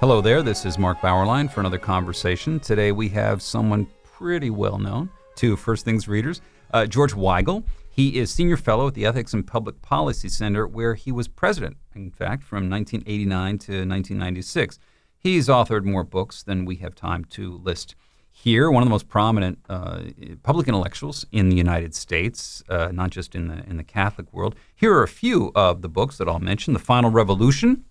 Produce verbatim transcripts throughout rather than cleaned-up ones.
Hello there, this is Mark Bauerlein for another conversation. Today we have someone pretty well known to First Things readers, uh, George Weigel. He is Senior Fellow at the Ethics and Public Policy Center, where he was president, in fact, from nineteen eighty-nine to nineteen ninety-six. He's authored more books than we have time to list here. One of the most prominent uh, public intellectuals in the United States, uh, not just in the in the Catholic world. Here are a few of the books that I'll mention: The Final Revolution,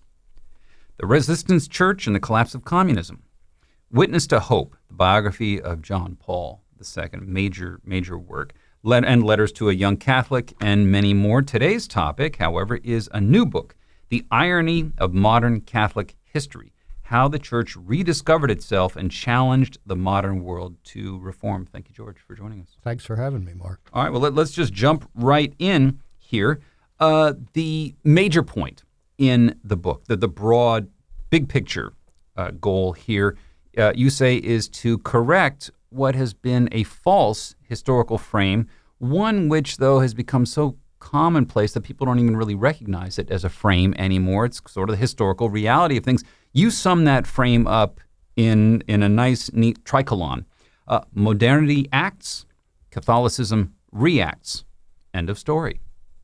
The Resistance Church and the Collapse of Communism, Witness to Hope, the biography of John Paul the Second, major, major work, Let- and Letters to a Young Catholic, and many more. Today's topic, however, is a new book, The Irony of Modern Catholic History, How the Church Rediscovered Itself and Challenged the Modern World to Reform. Thank you, George, for joining us. Thanks for having me, Mark. All right, well, let, let's just jump right in here. Uh, the major point in the book, the, the broad, big picture uh, goal here, uh, you say, is to correct what has been a false historical frame, one which, though, has become so commonplace that people don't even really recognize it as a frame anymore. It's sort of the historical reality of things. You sum that frame up in, in a nice, neat tricolon. Uh, modernity acts, Catholicism reacts. End of story.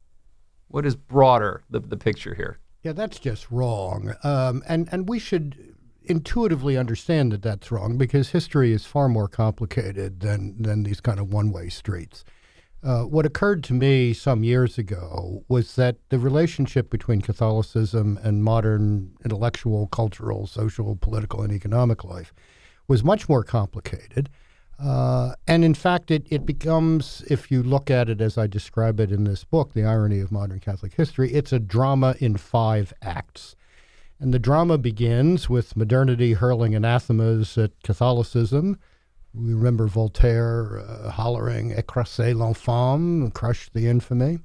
What is broader, the, the picture here? Yeah, that's just wrong. Um, and, and we should intuitively understand that that's wrong, because history is far more complicated than, than these kind of one-way streets. Uh, what occurred to me some years ago was that the relationship between Catholicism and modern intellectual, cultural, social, political, and economic life was much more complicated. Uh, and in fact, it, it becomes, if you look at it as I describe it in this book, The Irony of Modern Catholic History, it's a drama in five acts. And the drama begins with modernity hurling anathemas at Catholicism. We remember Voltaire uh, hollering, "Écrasez l'infâme," crush the infamy.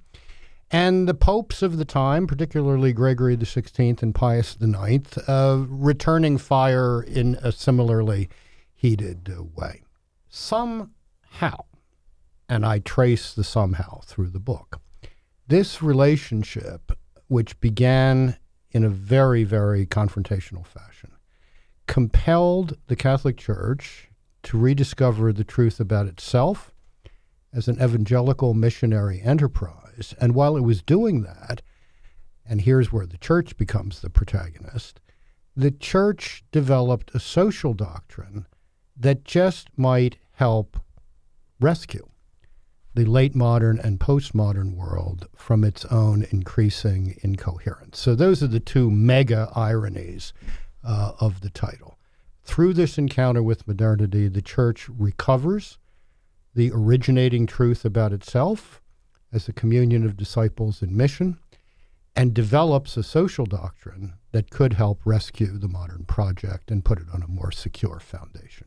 And the popes of the time, particularly Gregory the Sixteenth and Pius the Ninth, uh, returning fire in a similarly heated uh, way. Somehow, and I trace the somehow through the book, this relationship, which began in a very, very confrontational fashion, compelled the Catholic Church to rediscover the truth about itself as an evangelical missionary enterprise. And while it was doing that, and here's where the Church becomes the protagonist, the Church developed a social doctrine that just might help rescue the late modern and postmodern world from its own increasing incoherence. So those are the two mega ironies uh, of the title. Through this encounter with modernity, the Church recovers the originating truth about itself as a communion of disciples in mission, and develops a social doctrine that could help rescue the modern project and put it on a more secure foundation.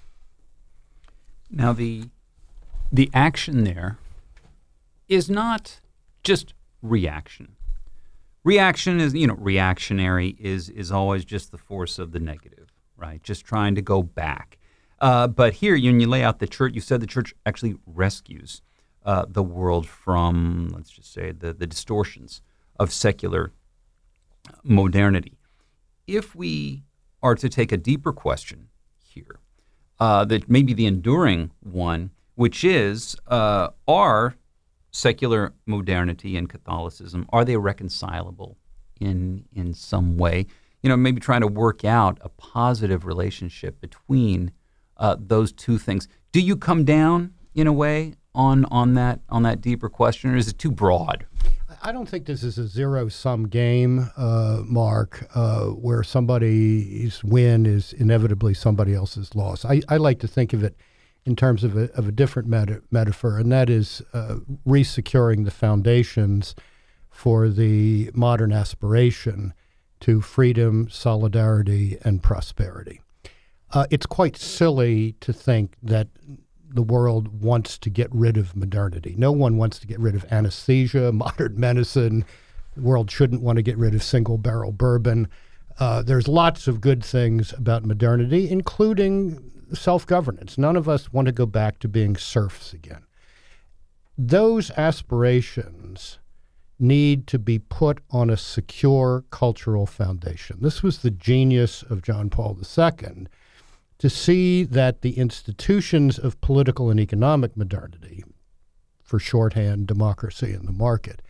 Now, the the action there is not just reaction. Reaction is, you know, reactionary is is always just the force of the negative, right? Just trying to go back. Uh, but here, when you lay out the church, you said the church actually rescues uh, the world from, let's just say, the, the distortions of secular modernity. If we are to take a deeper question here, uh, that maybe the enduring one, which is, uh, are secular modernity and Catholicism, are they reconcilable in in some way? You know, maybe trying to work out a positive relationship between uh, those two things. Do you come down in a way on on that on that deeper question, or is it too broad? I don't think this is a zero-sum game, uh, Mark, uh, where somebody's win is inevitably somebody else's loss. I, I like to think of it in terms of a, of a different meta- metaphor, and that is uh, resecuring the foundations for the modern aspiration to freedom, solidarity, and prosperity. Uh, it's quite silly to think that the world wants to get rid of modernity. No one wants to get rid of anesthesia, modern medicine. The world shouldn't want to get rid of single-barrel bourbon. Uh, there's lots of good things about modernity, including self-governance. None of us want to go back to being serfs again. Those aspirations need to be put on a secure cultural foundation. This was the genius of John Paul the Second, to see that the institutions of political and economic modernity, for shorthand, democracy and the market,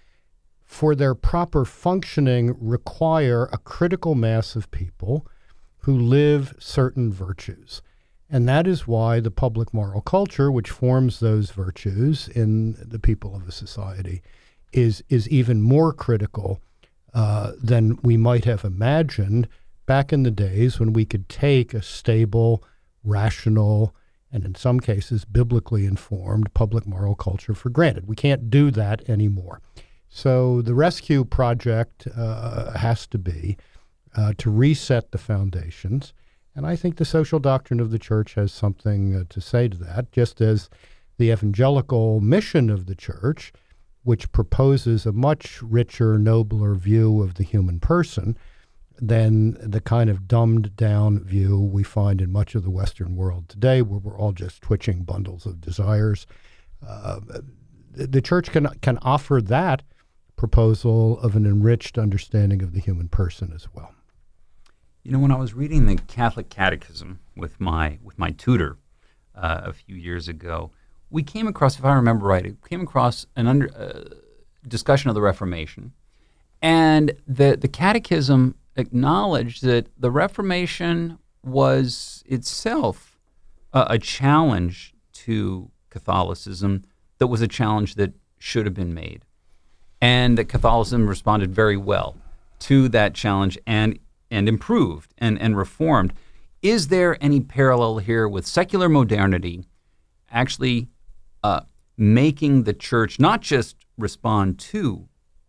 for their proper functioning require a critical mass of people who live certain virtues. And that is why the public moral culture, which forms those virtues in the people of a society, is is even more critical uh, than we might have imagined back in the days when we could take a stable, rational, and in some cases biblically informed public moral culture for granted. We can't do that anymore. So the rescue project uh, has to be uh, to reset the foundations. And I think the social doctrine of the church has something uh, to say to that, just as the evangelical mission of the church, which proposes a much richer, nobler view of the human person than the kind of dumbed-down view we find in much of the Western world today, where we're all just twitching bundles of desires. Uh, the church can can offer that proposal of an enriched understanding of the human person as well. You know, when I was reading the Catholic Catechism with my with my tutor uh, a few years ago, we came across, if I remember right, it came across an under uh, discussion of the Reformation, and the the Catechism acknowledged that the Reformation was itself uh, a challenge to Catholicism that was a challenge that should have been made, and that Catholicism responded very well to that challenge and and improved and, and reformed. Is there any parallel here with secular modernity actually uh, making the church not just respond to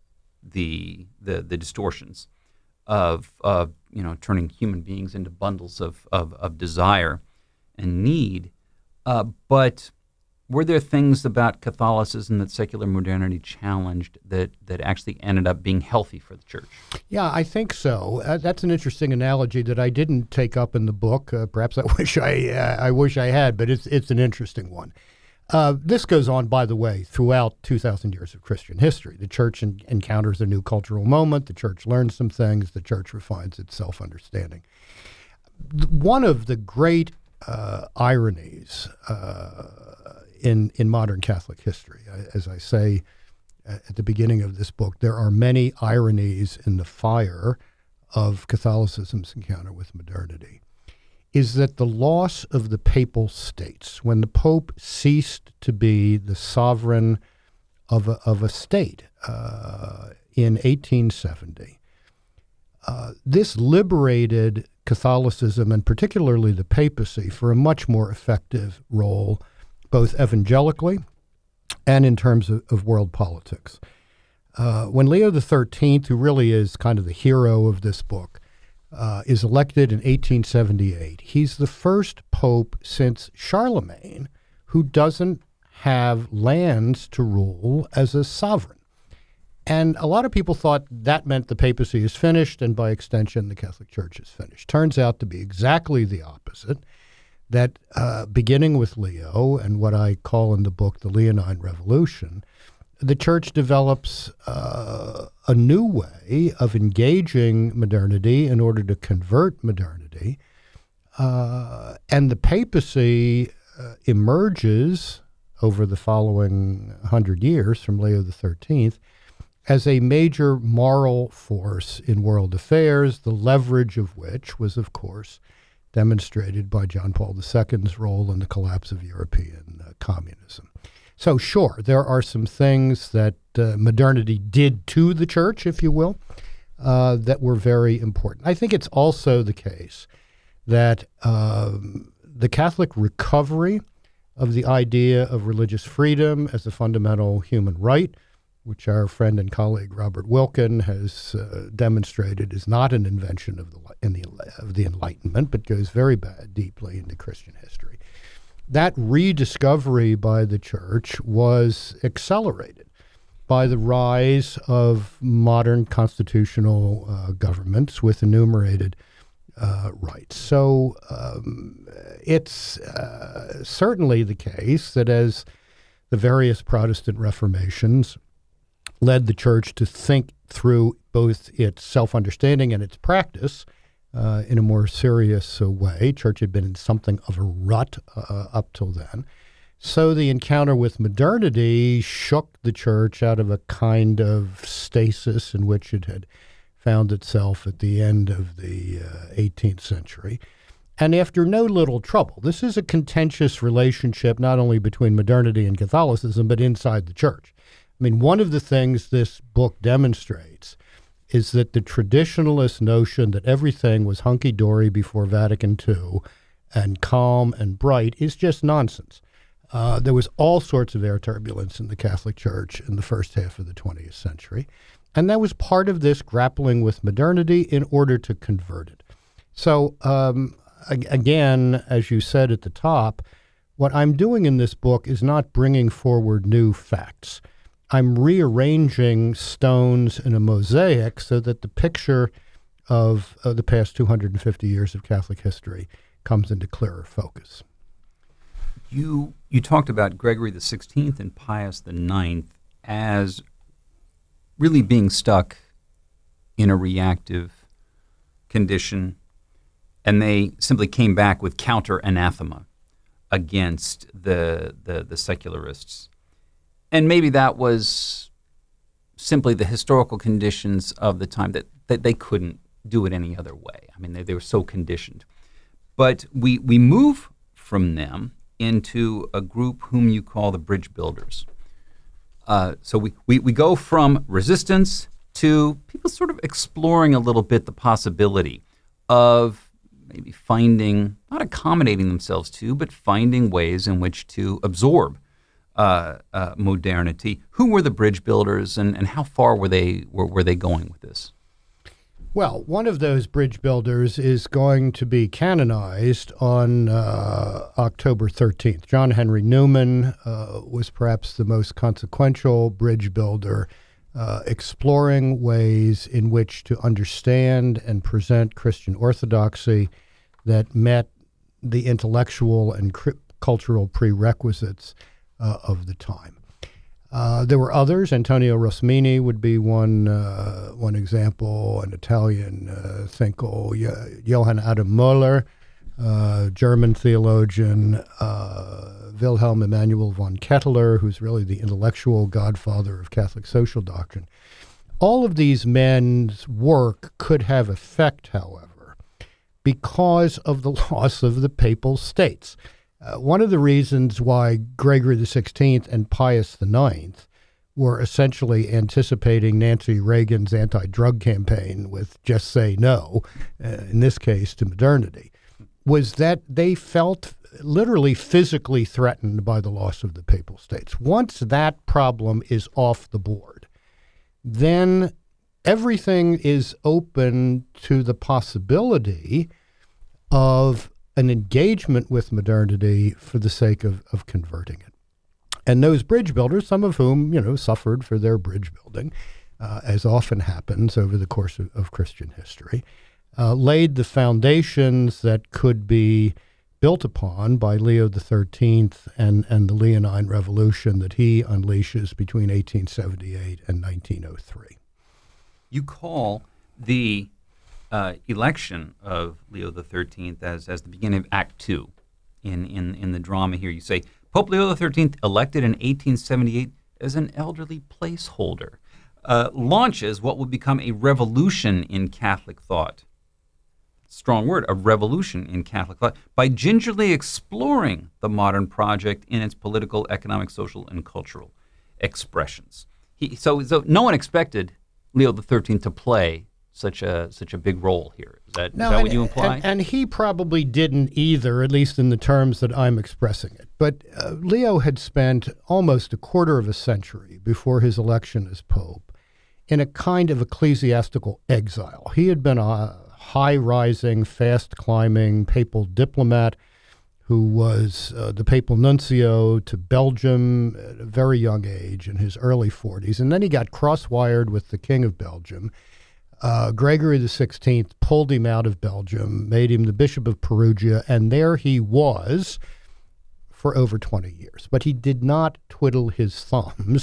the the, the distortions of, of you know turning human beings into bundles of, of, of desire and need, uh, but were there things about Catholicism that secular modernity challenged that, that actually ended up being healthy for the church? Yeah, I think so. Uh, that's an interesting analogy that I didn't take up in the book. Uh, perhaps I wish I uh, I wish I had, but it's it's an interesting one. Uh, this goes on, by the way, throughout two thousand years of Christian history. The church en- encounters a new cultural moment. The church learns some things. The church refines its self-understanding. One of the great uh, ironies uh, in in modern Catholic history, as I say at the beginning of this book, there are many ironies in the fire of Catholicism's encounter with modernity, is that the loss of the papal states, when the Pope ceased to be the sovereign of a, of a state uh, in eighteen seventy, uh, this liberated Catholicism, and particularly the papacy, for a much more effective role, both evangelically and in terms of, of world politics. Uh, when Leo the thirteenth, who really is kind of the hero of this book, uh, is elected in eighteen seventy-eight, he's the first pope since Charlemagne who doesn't have lands to rule as a sovereign. And a lot of people thought that meant the papacy is finished, and by extension, the Catholic Church is finished. Turns out to be exactly the opposite. That uh, beginning with Leo and what I call in the book the Leonine Revolution, the church develops uh, a new way of engaging modernity in order to convert modernity. Uh, and the papacy uh, emerges over the following hundred years from Leo the thirteenth as a major moral force in world affairs, the leverage of which was, of course, demonstrated by John Paul the Second's role in the collapse of European uh, communism. So sure, there are some things that uh, modernity did to the church, if you will, uh, that were very important. I think it's also the case that um, the Catholic recovery of the idea of religious freedom as a fundamental human right, which our friend and colleague Robert Wilken has uh, demonstrated is not an invention of the in the of the Enlightenment, but goes very bad, deeply into Christian history. That rediscovery by the church was accelerated by the rise of modern constitutional uh, governments with enumerated uh, rights. So um, it's uh, certainly the case that as the various Protestant reformations led the church to think through both its self-understanding and its practice uh, in a more serious uh, way. Church had been in something of a rut uh, up till then. So the encounter with modernity shook the church out of a kind of stasis in which it had found itself at the end of the uh, eighteenth century. And after no little trouble, this is a contentious relationship not only between modernity and Catholicism, but inside the church. I mean, one of the things this book demonstrates is that the traditionalist notion that everything was hunky-dory before Vatican Two and calm and bright is just nonsense. Uh, there was all sorts of air turbulence in the Catholic Church in the first half of the twentieth century, and that was part of this grappling with modernity in order to convert it. So, um, ag- again, as you said at the top, what I'm doing in this book is not bringing forward new facts. I'm rearranging stones in a mosaic so that the picture of uh, the past two hundred fifty years of Catholic history comes into clearer focus. You you talked about Gregory the sixteenth and Pius the ninth as really being stuck in a reactive condition, and they simply came back with counter anathema against the, the the secularists. And maybe that was simply the historical conditions of the time, that, that they couldn't do it any other way. I mean, they, they were so conditioned. But we we move from them into a group whom you call the bridge builders. Uh, so we, we, we go from resistance to people sort of exploring a little bit the possibility of maybe finding, not accommodating themselves to, but finding ways in which to absorb uh, uh, modernity. Who were the bridge builders, and, and how far were they were, were they going with this? Well, one of those bridge builders is going to be canonized on uh, October thirteenth. John Henry Newman uh, was perhaps the most consequential bridge builder, uh, exploring ways in which to understand and present Christian orthodoxy that met the intellectual and cri- cultural prerequisites uh, of the time. Uh, there were others. Antonio Rosmini would be one uh, one example, an Italian uh, thinker, Johann Adam Möller, uh, German theologian, uh, Wilhelm Emanuel von Ketteler, who's really the intellectual godfather of Catholic social doctrine. All of these men's work could have effect, however, because of the loss of the papal states. Uh, one of the reasons why Gregory the sixteenth and Pius the ninth were essentially anticipating Nancy Reagan's anti-drug campaign with just say no, uh, in this case to modernity, was that they felt literally physically threatened by the loss of the papal states. Once that problem is off the board, then everything is open to the possibility of an engagement with modernity for the sake of, of converting it. And those bridge builders, some of whom, you know, suffered for their bridge building, uh, as often happens over the course of, of Christian history, uh, laid the foundations that could be built upon by Leo the thirteenth and, and the Leonine Revolution that he unleashes between eighteen seventy-eight and nineteen oh three. You call the Uh, election of Leo the thirteenth as, as the beginning of Act Two in, in, in the drama here. You say, Pope Leo the thirteenth, elected in eighteen seventy-eight as an elderly placeholder, uh, launches what will become a revolution in Catholic thought. Strong word, a revolution in Catholic thought, by gingerly exploring the modern project in its political, economic, social, and cultural expressions. He, so, so no one expected Leo the thirteenth to play such a such a big role here. Is that, no, is that and, what you imply? And, and he probably didn't either, at least in the terms that I'm expressing it. But uh, Leo had spent almost a quarter of a century before his election as Pope in a kind of ecclesiastical exile. He had been a high-rising, fast-climbing papal diplomat who was uh, the papal nuncio to Belgium at a very young age, in his early forties. And then he got cross-wired with the King of Belgium. Uh, Gregory the sixteenth pulled him out of Belgium, made him the Bishop of Perugia, and there he was for over twenty years. But he did not twiddle his thumbs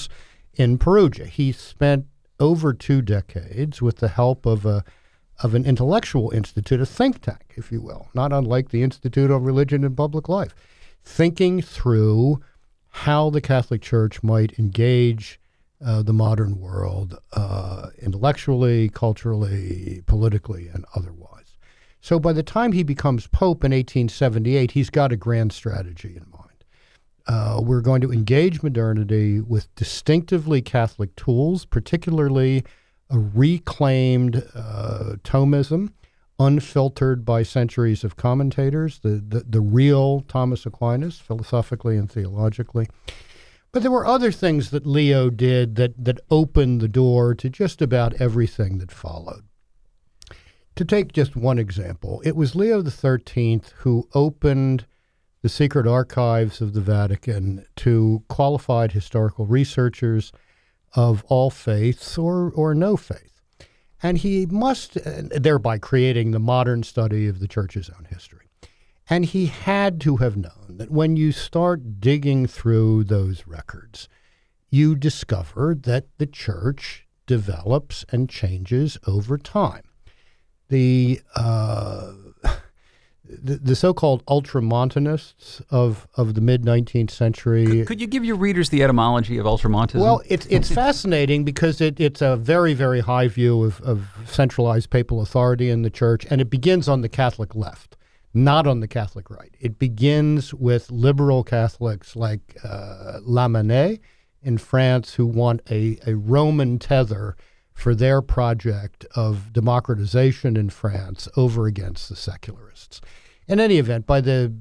in Perugia. He spent over two decades with the help of a of an intellectual institute, a think tank, if you will, not unlike the Institute on Religion and Public Life, thinking through how the Catholic Church might engage uh, the modern world uh, intellectually, culturally, politically, and otherwise. So by the time he becomes Pope in eighteen seventy-eight, he's got a grand strategy in mind. Uh, we're going to engage modernity with distinctively Catholic tools, particularly a reclaimed uh, Thomism, unfiltered by centuries of commentators, the, the, the real Thomas Aquinas, philosophically and theologically. But there were other things that Leo did that, that opened the door to just about everything that followed. To take just one example, it was Leo the thirteenth who opened the secret archives of the Vatican to qualified historical researchers of all faiths or, or no faith. And he must, uh, thereby creating the modern study of the Church's own history. And he had to have known that when you start digging through those records, you discover that the Church develops and changes over time. The uh, The, the so-called ultramontanists of, of the mid-nineteenth century. Could, could you give your readers the etymology of ultramontanism? Well, it's it's fascinating because it, it's a very, very high view of, of centralized papal authority in the Church, and it begins on the Catholic left, not on the Catholic right. It begins with liberal Catholics like uh, Lamennais in France who want a, a Roman tether for their project of democratization in France over against the secularists. In any event, by the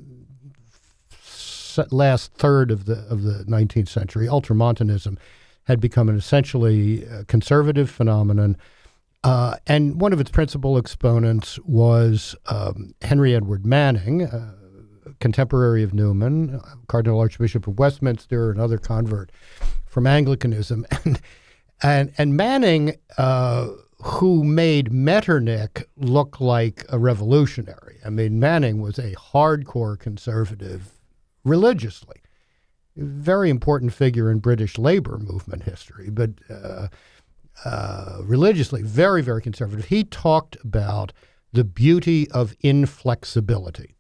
last third of the of the nineteenth century, ultramontanism had become an essentially uh, conservative phenomenon, uh, and one of its principal exponents was um, Henry Edward Manning, uh, contemporary of Newman, Cardinal Archbishop of Westminster, another convert from Anglicanism, and and and Manning, uh, who made Metternich look like a revolutionary. I mean, Manning was a hardcore conservative religiously. A very important figure in British labor movement history, but uh, uh, religiously very, very conservative. He talked about the beauty of inflexibility.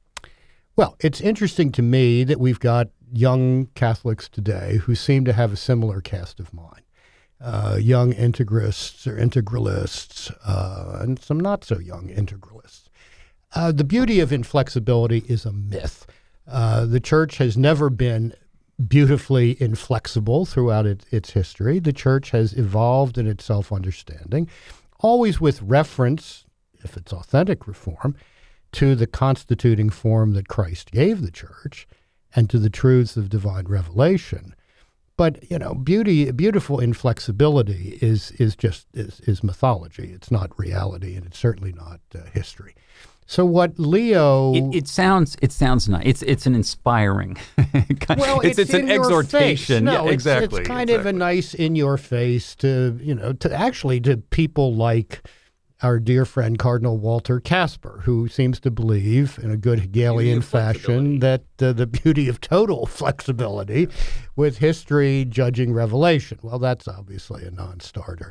Well, it's interesting to me that we've got young Catholics today who seem to have a similar cast of mind. Uh, young integrists or integralists, uh, and some not so young integralists. Uh, the beauty of inflexibility is a myth. Uh, the Church has never been beautifully inflexible throughout it, its history. The Church has evolved in its self-understanding, always with reference, if it's authentic reform, to the constituting form that Christ gave the Church and to the truths of divine revelation. But, you know, beauty, beautiful inflexibility is is just is, is mythology. It's not reality, and it's certainly not uh, history. So what Leo... It, it sounds it sounds nice. It's it's an inspiring... well, it's, it's, it's an exhortation. No, yeah, it's, exactly. It's kind exactly. of a nice in-your-face to, you know, to actually to people like our dear friend Cardinal Walter Casper, who seems to believe in a good Hegelian fashion that uh, the beauty of total flexibility with history judging revelation. Well, that's obviously a non-starter,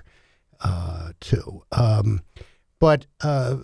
uh, too. Um, but uh,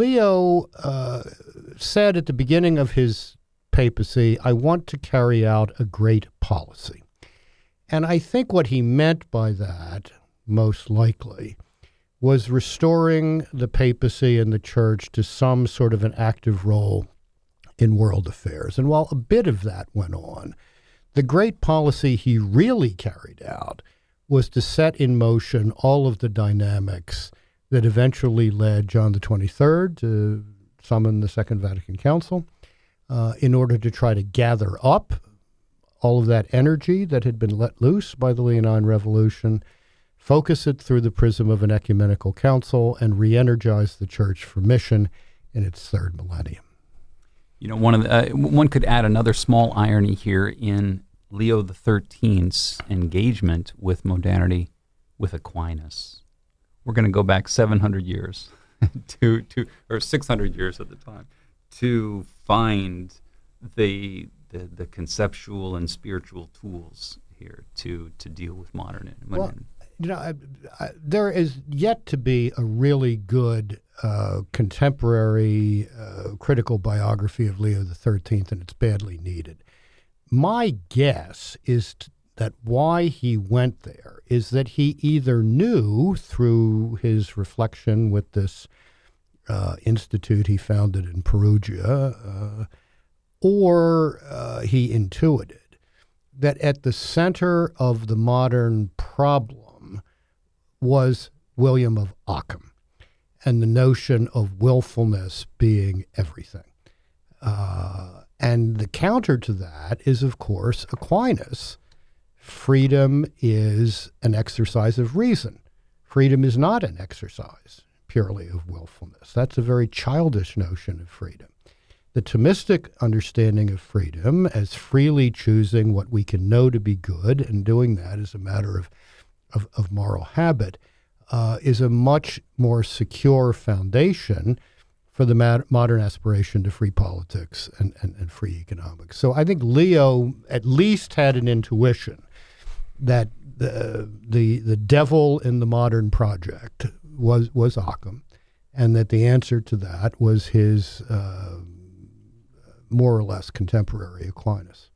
Leo uh, said at the beginning of his papacy, I want to carry out a great policy. And I think what he meant by that, most likely, was restoring the papacy and the Church to some sort of an active role in world affairs. And while a bit of that went on, the great policy he really carried out was to set in motion all of the dynamics that eventually led John the twenty-third to summon the Second Vatican Council uh, in order to try to gather up all of that energy that had been let loose by the Leonine Revolution, focus it through the prism of an ecumenical council, and re-energize the Church for mission in its third millennium. You know, one of the, uh, one could add another small irony here in Leo the thirteenth's engagement with modernity with Aquinas. We're going to go back seven hundred years, to to or six hundred years at the time, to find the the, the conceptual and spiritual tools here to to deal with modern? Well, you know, I, I, there is yet to be a really good uh, contemporary uh, critical biography of Leo the thirteenth, and it's badly needed. My guess is t- that why he went there is that he either knew through his reflection with this uh, institute he founded in Perugia, uh, or uh, he intuited that at the center of the modern problem was William of Ockham and the notion of willfulness being everything. Uh, and the counter to that is, of course, Aquinas. Freedom is an exercise of reason. Freedom is not an exercise purely of willfulness. That's a very childish notion of freedom. The Thomistic understanding of freedom as freely choosing what we can know to be good and doing that as a matter of, of, of moral habit uh, is a much more secure foundation for the mad- modern aspiration to free politics and, and, and free economics. So I think Leo at least had an intuition that the the the devil in the modern project was was Occam, and that the answer to that was his uh, more or less contemporary Aquinas.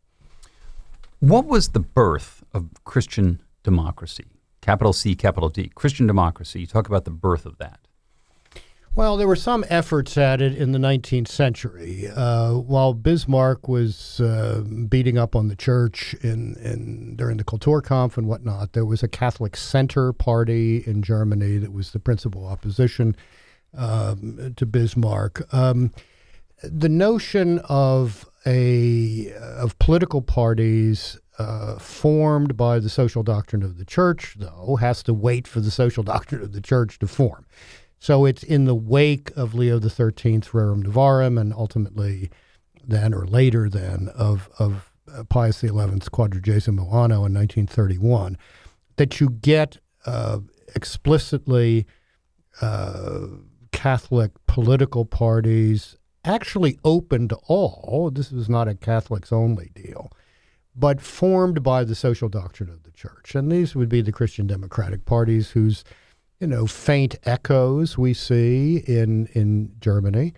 What was the birth of Christian democracy? Capital C, capital D. Christian democracy. You talk about the birth of that. Well, there were some efforts at it in the nineteenth century. Uh, while Bismarck was uh, beating up on the church in, in during the Kulturkampf and whatnot, there was a Catholic Center party in Germany that was the principal opposition um, to Bismarck. Um, the notion of a of political parties uh, formed by the social doctrine of the church, though, has to wait for the social doctrine of the church to form. So it's in the wake of Leo the thirteenth's Rerum Novarum and ultimately then or later then of, of Pius the eleventh's Quadragesimo Anno in nineteen thirty-one that you get uh, explicitly uh, Catholic political parties actually open to all. This was not a Catholics only deal, but formed by the social doctrine of the church. And these would be the Christian Democratic parties whose you know, faint echoes we see in in Germany,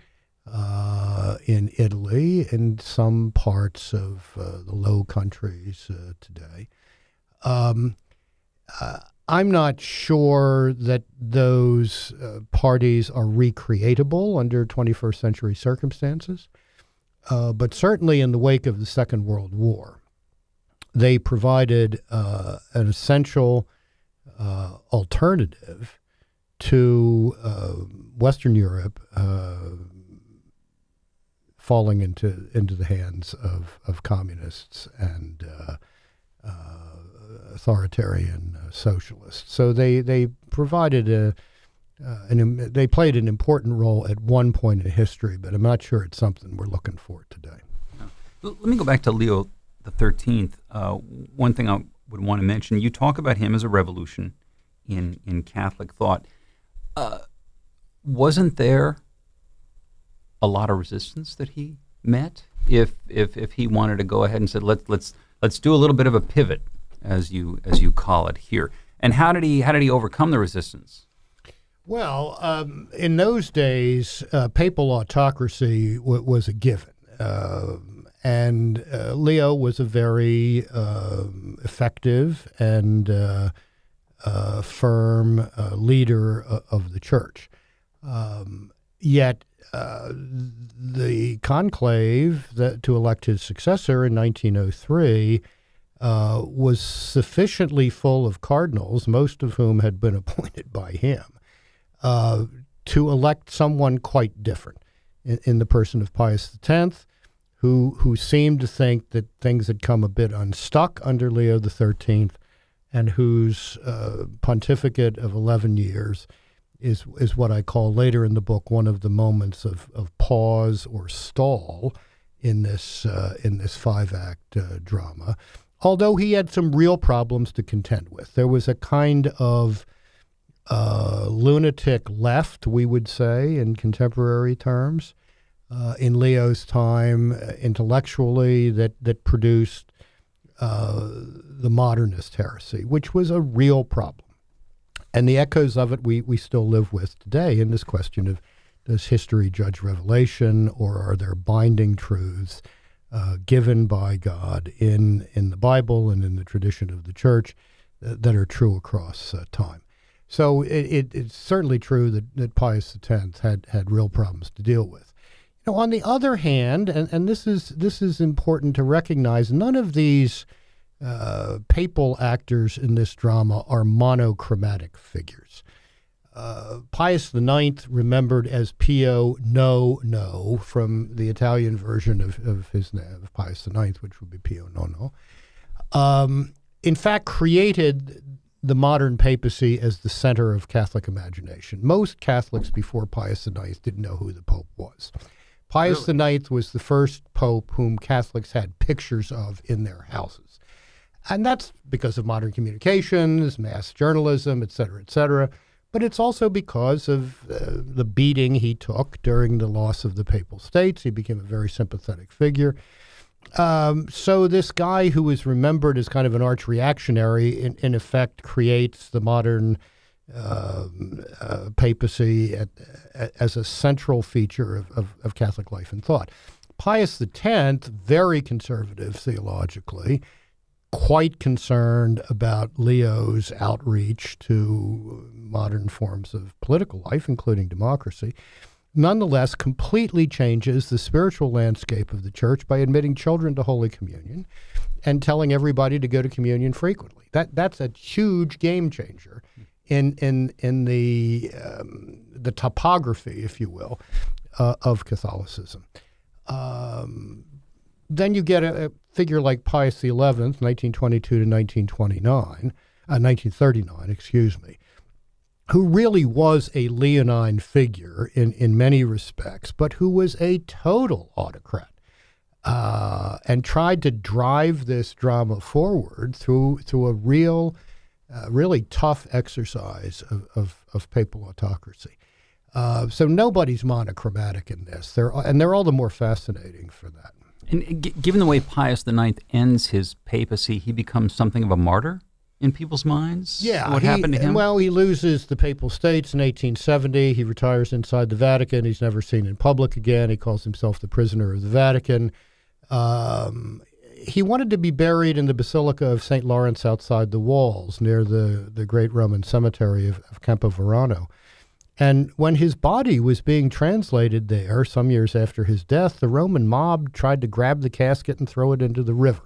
uh, in Italy, in some parts of uh, the Low Countries uh, today. Um, uh, I'm not sure that those uh, parties are recreatable under twenty-first century circumstances, uh, but certainly in the wake of the Second World War, they provided uh, an essential Uh, alternative to uh, Western Europe uh, falling into into the hands of, of communists and uh, uh, authoritarian uh, socialists. So they they provided a uh, an they played an important role at one point in history, but I'm not sure it's something we're looking for today. Let me go back to Leo the thirteenth. Uh, one thing I would want to mention, you talk about him as a revolution in, in Catholic thought. Uh, wasn't there a lot of resistance that he met if if if he wanted to go ahead and said let's let's let's do a little bit of a pivot, as you as you call it here? And how did he how did he overcome the resistance? Well, um, in those days, uh, papal autocracy w- was a given. Uh, And uh, Leo was a very uh, effective and uh, uh, firm uh, leader uh, of the church. Um, yet uh, the conclave that, to elect his successor in nineteen oh three uh, was sufficiently full of cardinals, most of whom had been appointed by him, uh, to elect someone quite different in, in the person of Pius X, who who seemed to think that things had come a bit unstuck under Leo the thirteenth, and whose uh, pontificate of eleven years is is what I call later in the book one of the moments of, of pause or stall in this uh, in this five-act uh, drama. Although he had some real problems to contend with. There was a kind of uh, lunatic left, we would say, in contemporary terms, Uh, in Leo's time, uh, intellectually, that that produced uh, the modernist heresy, which was a real problem. And the echoes of it we, we still live with today in this question of, does history judge revelation, or are there binding truths uh, given by God in, in the Bible and in the tradition of the church uh, that are true across uh, time? So it, it, it's certainly true that, that Pius X had, had real problems to deal with. You know, on the other hand, and, and this is this is important to recognize, none of these uh, papal actors in this drama are monochromatic figures. Uh, Pius the Ninth, remembered as Pio No No from the Italian version of, of his name, of Pius the Ninth, which would be Pio Nono, um, in fact created the modern papacy as the center of Catholic imagination. Most Catholics before Pius the Ninth didn't know who the Pope was. Pius really? the Ninth was the first Pope whom Catholics had pictures of in their houses. And that's because of modern communications, mass journalism, et cetera, et cetera. But it's also because of uh, the beating he took during the loss of the Papal States. He became a very sympathetic figure. Um, so this guy who is remembered as kind of an arch reactionary, in, in effect, creates the modern uh, uh, papacy at, at, as a central feature of, of, of Catholic life and thought. Pius the Tenth, very conservative theologically, quite concerned about Leo's outreach to modern forms of political life, including democracy, nonetheless completely changes the spiritual landscape of the church by admitting children to Holy Communion and telling everybody to go to communion frequently. That that's a huge game changer in in in the um, the topography, if you will, uh, of Catholicism. Um, then you get a, a figure like Pius the Eleventh, nineteen twenty-two to nineteen twenty-nine, uh, nineteen thirty-nine, excuse me, who really was a leonine figure in, in many respects, but who was a total autocrat uh, and tried to drive this drama forward through through a real, uh, really tough exercise of, of, of papal autocracy. Uh, so nobody's monochromatic in this. They're, and they're all the more fascinating for that. And g- given the way Pius the Ninth ends his papacy, he becomes something of a martyr in people's minds? Yeah. What he, happened to him? Well, he loses the Papal States in eighteen seventy. He retires inside the Vatican. He's never seen in public again. He calls himself the prisoner of the Vatican. Um, he wanted to be buried in the Basilica of Saint Lawrence outside the walls near the, the great Roman cemetery of, of Campo Verano. And when his body was being translated there, some years after his death, the Roman mob tried to grab the casket and throw it into the river.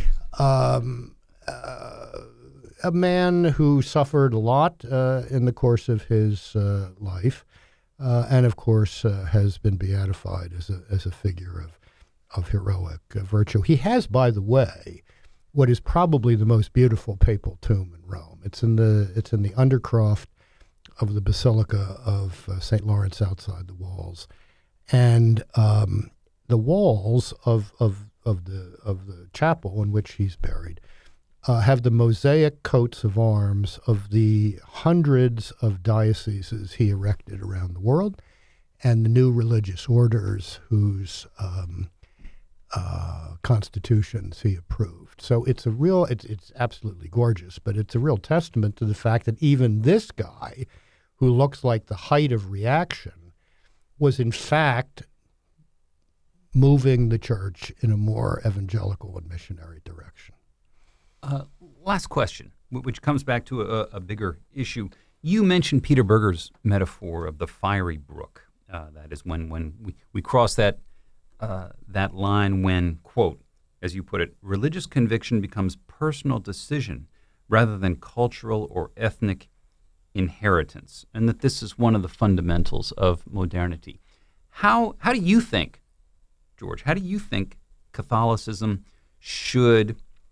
Um, uh, a man who suffered a lot uh, in the course of his uh, life, uh, and of course uh, has been beatified as a as a figure of of heroic uh, virtue. He has, by the way, what is probably the most beautiful papal tomb in Rome. It's in the it's in the Undercroft of the Basilica of uh, Saint Lawrence outside the walls, and um, the walls of of of the of the chapel in which he's buried uh, have the mosaic coats of arms of the hundreds of dioceses he erected around the world, and the new religious orders whose um, uh, constitutions he approved. So it's a real it's it's absolutely gorgeous, but it's a real testament to the fact that even this guy, who looks like the height of reaction, was in fact moving the church in a more evangelical and missionary direction. Uh, last question, which comes back to a, a bigger issue. You mentioned Peter Berger's metaphor of the fiery brook. Uh, that is when, when we, we cross that, uh, that line when, quote, as you put it, religious conviction becomes personal decision rather than cultural or ethnic inheritance, and that this is one of the fundamentals of modernity. How how do you think, George, how do you think Catholicism should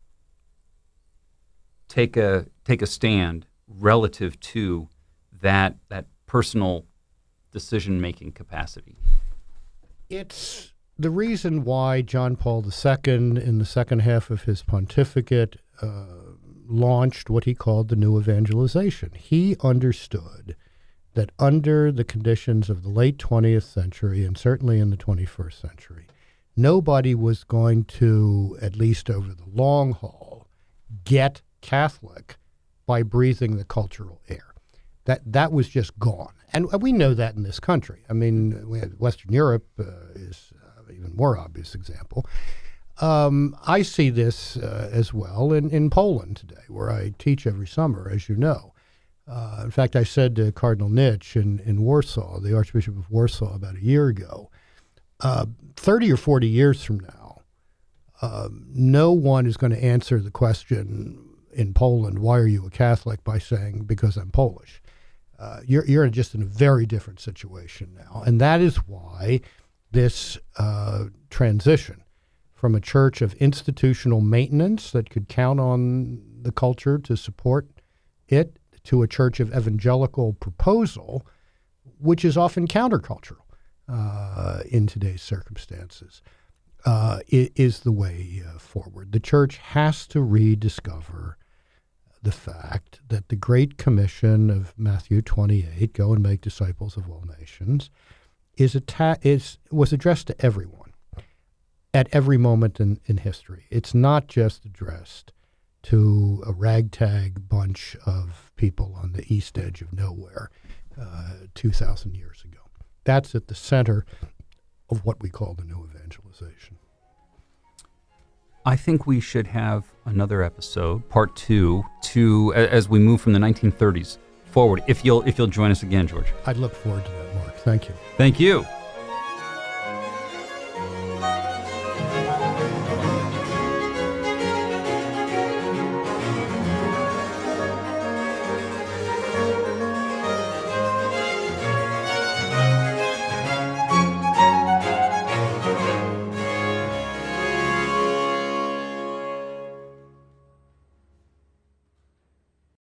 take a take a stand relative to that that personal decision-making capacity? It's the reason why John Paul the Second, in the second half of his pontificate, uh, launched what he called the new evangelization. He understood that under the conditions of the late twentieth century, and certainly in the twenty-first century, nobody was going to, at least over the long haul, get Catholic by breathing the cultural air. That that was just gone. And we know that in this country. I mean, we had Western Europe uh, is uh, even more obvious example. Um, I see this uh, as well in, in Poland today, where I teach every summer, as you know. Uh, in fact, I said to Cardinal Nitsch in, in Warsaw, the Archbishop of Warsaw, about a year ago, uh, thirty or forty years from now, uh, no one is going to answer the question in Poland, why are you a Catholic, by saying, because I'm Polish. Uh, you're, you're just in a very different situation now. And that is why this uh, transition from a church of institutional maintenance that could count on the culture to support it to a church of evangelical proposal, which is often countercultural uh, in today's circumstances, uh, is the way uh, forward. The church has to rediscover the fact that the Great Commission of Matthew twenty-eight, go and make disciples of all nations, is, atta- is was addressed to everyone at every moment in, in history. It's not just addressed to a ragtag bunch of people on the east edge of nowhere uh, two thousand years ago. That's at the center of what we call the new evangelization. I think we should have another episode, part two, to as we move from the nineteen thirties forward. If you'll if you'll join us again, George. I'd look forward to that, Mark. Thank you. Thank you.